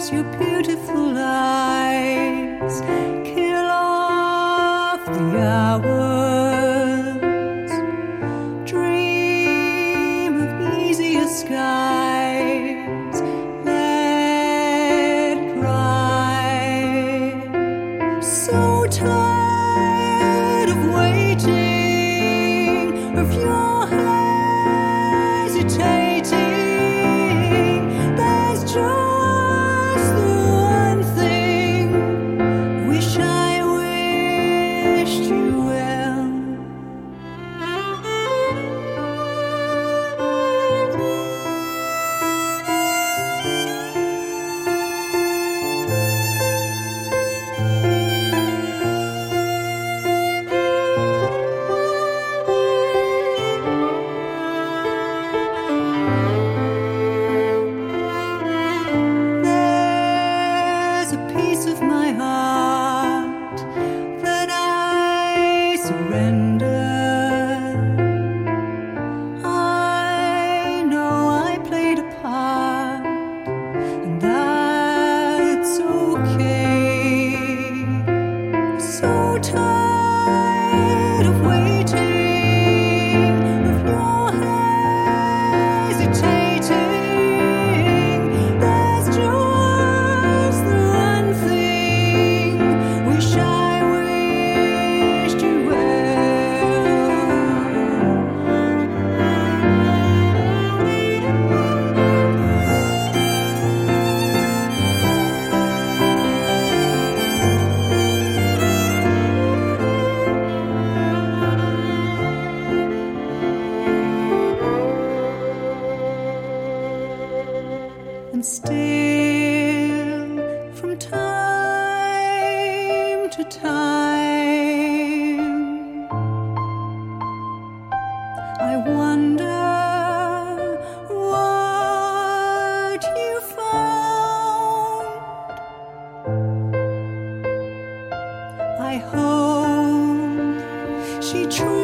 your beautiful eyes kill off the hours. Dream of easier skies, let it ride. So tired of waiting, of your hesitating. There's just the one thing. Wish I wished you well. There's a piece of my heart that I surrender. I know I played a part, and that's okay. So tired of waiting, of your hesitating. There's just the one thing. Wish I wished you And still, from time to time, I wonder what you found. I hope she truly